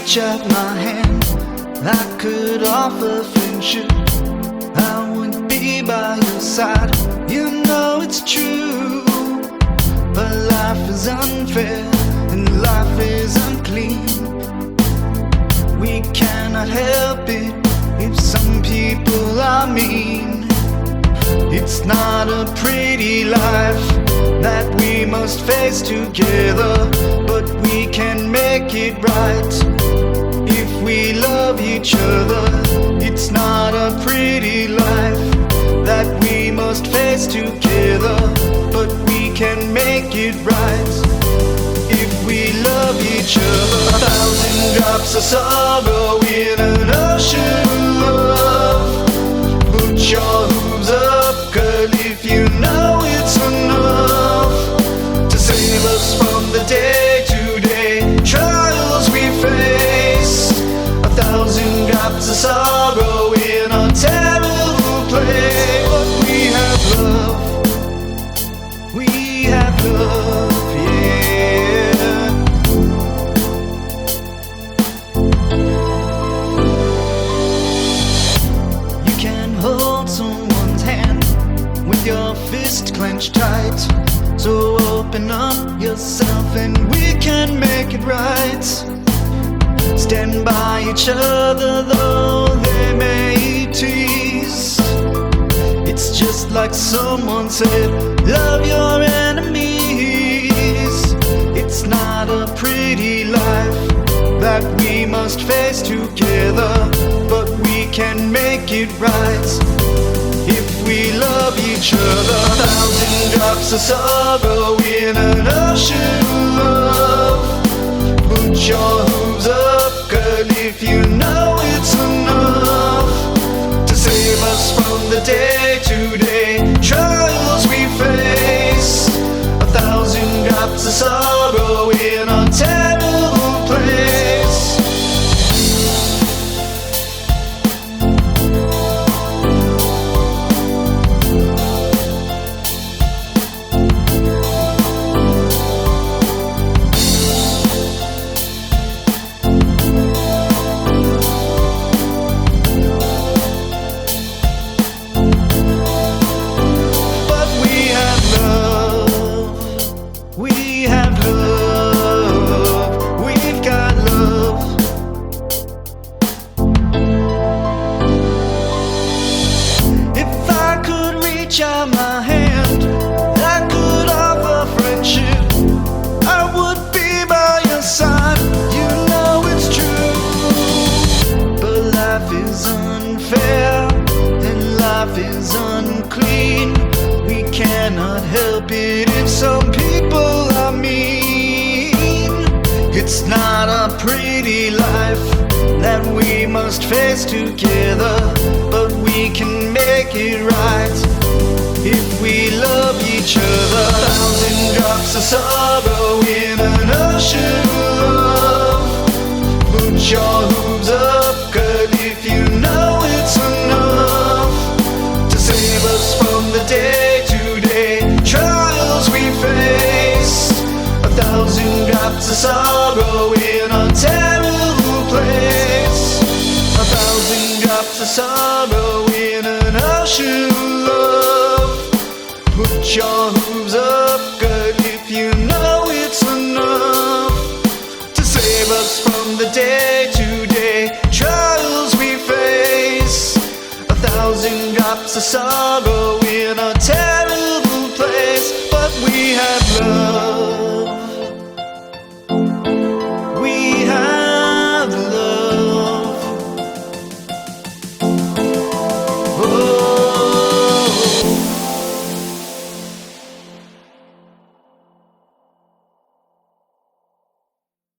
reach out my hand, I could offer friendship. I would be by your side. You know it's true, but life is unfair and life is unclean. We cannot help it if some people are mean. It's not a pretty life that we must face together, but we can make it right if we love each other. It's not a pretty life that we must face together, but we can make it right if we love each other. 1,000 drops of sorrow in an ocean of love. Put your hooves up, girl, if you know it's enough to save us from the day-to-day trials we face. 1,000 drops of sorrow in a terrible place. But we have love, we have love, yeah. You can hold someone's hand with your fist clenched tight. So open up yourself and we can make it right. Stand by each other though they may tease. It's just like someone said, love your enemies. It's not a pretty life that we must face together, but we can make it right if we love each other. 1,000 drops of sorrow in an ocean of love. Put your hooves up, girl, if you know it's enough to save us from the day-to-day trials we face. 1,000 drops of sorrow in a terrible place. Reach out my hand, I could offer friendship. I would be by your side. You know it's true, but life is unfair and life is unclean. We cannot help it if some people are mean. It's not a pretty life that we must face together, but we can make it right if we love each other. 1,000 drops of sorrow in an ocean of love. Put your hooves up, girl, if you know it's enough to save us from the day-to-day trials we face. 1,000 drops of sorrow in a terrible place. 1,000 drops of sorrow in an ocean of love. Put your hooves up, girl, if you know it's enough to save us from the day-to-day trials we face. 1,000 drops of sorrow in a terrible place. But we have love, we have love. Oh.